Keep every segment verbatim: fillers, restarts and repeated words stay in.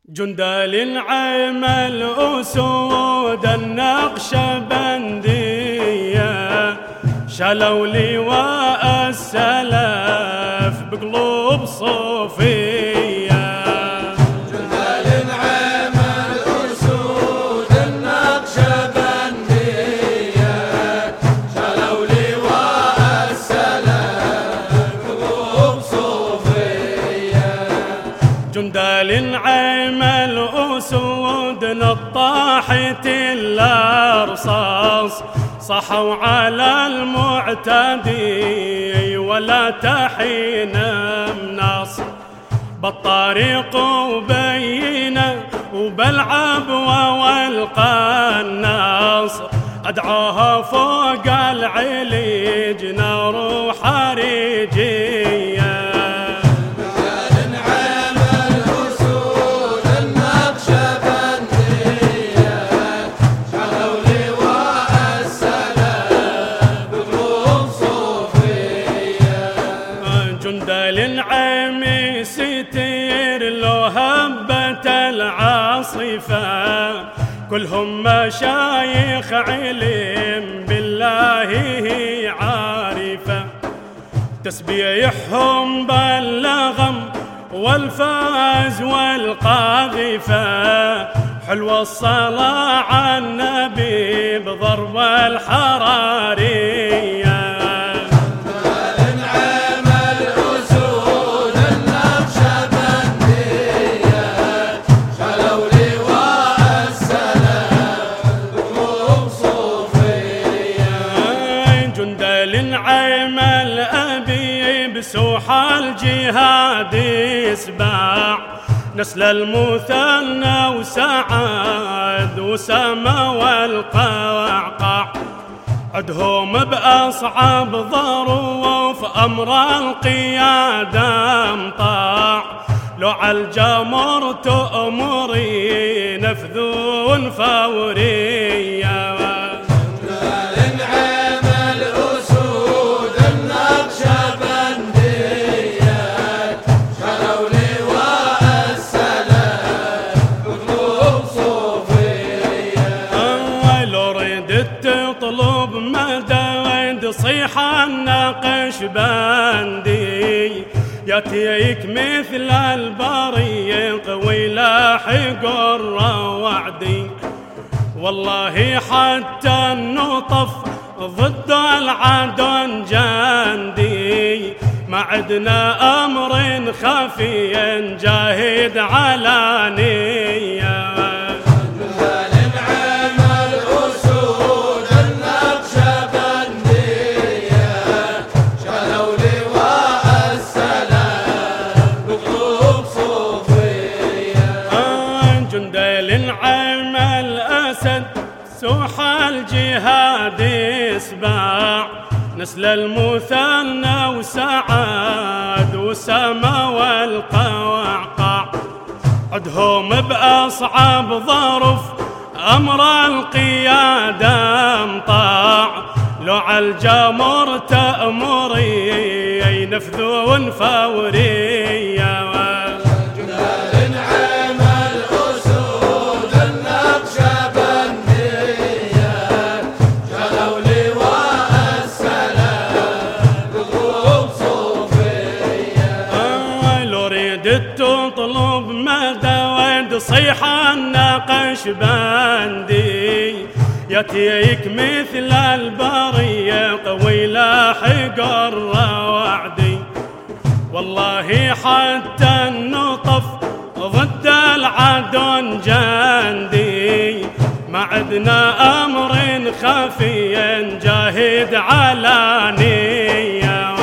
جندال عمل أسود النقشبندية شالوا لواء السلف بقلوب صوفية. جندال عمل أسود النقشبندية شالوا لواء السلف بقلوب صوفية. جندال عمل أسود نطاحت الأرصاص صحوا على المعتدي ولا تحين مناص بالطريق وبينه وبالعبوة والقناص أدعوها فوق العليج نار حريجية. جندال عمي ستير لو هبت العاصفة كلهم مشايخ علم بالله هي عارفة تسبيحهم باللغم والفاز والقاذفة حلوة الصلاة على النبي بضرب الحرارية. عمل أبي بسوح الجهاد يسبع نسل المثنى وسعد وسما والقعقع عدهم بأصعب ظروف أمر القيادة مطاع لو عالجمر تأمري نفذون فورية. تطلب مدى صيح النقشبندي ياتيك مثل البريق ويلاحق الروعدي والله حتى النطف ضد العدن جندي ما عدنا أمر خفي جاهد علانية. عمل أسد سوح الجهاد يسبع نسل المثنى وسعد وسما والقوعقع عدهم بأصعب ظرف أمر القيادة مطاع لو عالجمر تأمري ينفذون فورية. تطلب مدى ود صيح النقشبندي ياتيك مثل البريق ويلاحق الروعدي والله حتى النطف ضد العدن جندي ما عدنا أمر خفي جاهد علانية.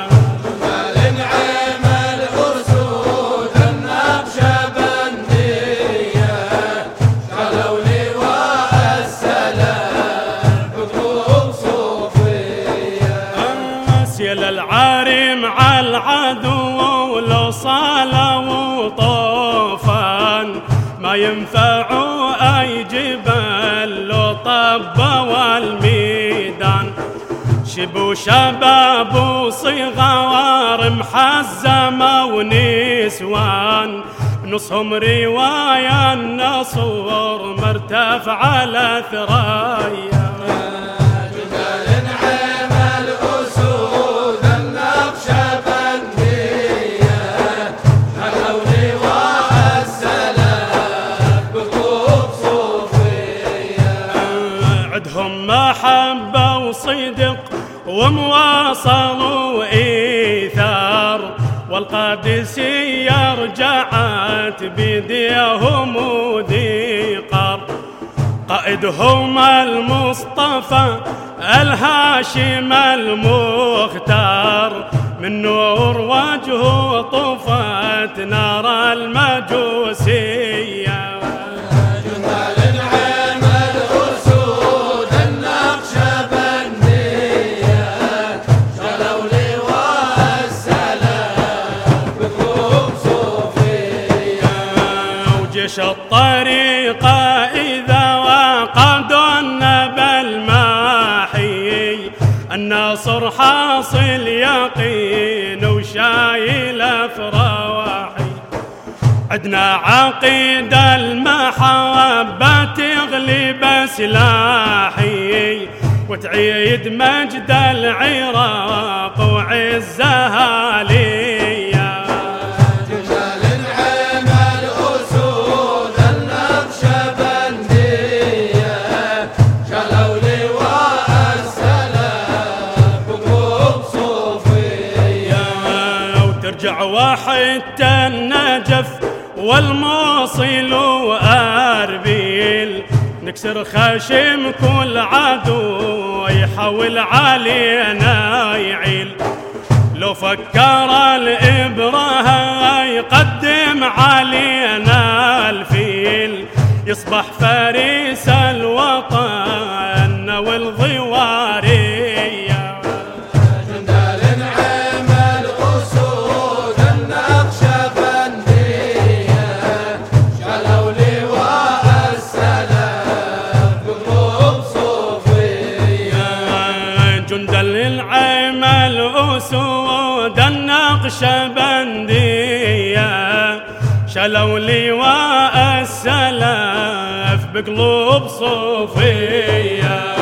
العارم على العدو ولو صالوا وطوفان ما ينفعوا أي جبل لو طب والميدان شبو شباب وصغار محزمة ونسوان نصهم رواية النصور مرتفع على ثرايا. جبال نعيم الأسود النقشبندية حلوا لواء السلام بطوب صوفية. عدهم محبة وصدق ومواصل وإيثار، والقادسية رجعت بيديهم وذيقار. قائدهم المصطفى الهاشم المختار، من نور وجهه طفت نار المجوسية. جبال نعيم الأسود النقشبندية شلوا لواء السلام بطوب صوفية. وجيش الطريقة إذا وقدوا النبى الماحي، الناصر حاصل يقين وشايل أفراحي. عدنا عقيدة المحبة تغلب سلاحي، وتعيد مجد العراق وعزها ليا. جبال نعيم الأسود النقشبندية شلوا لواء السلام بطوب صوفية. وترجع وحدة النجف والموصل وأربيل، نكسر خشم كل عدو يحاول علينا يعيل. لو فكر الإبرة يقدم علينا الفيل، يصبح فريس الوطن والضوارية. جندال نعيم الأسود النقشبندية شلوا لواء السلام بطوب صوفية. جندال نعيم الأسود النقشبندية شلوا لواء السلف بقلوب صوفية.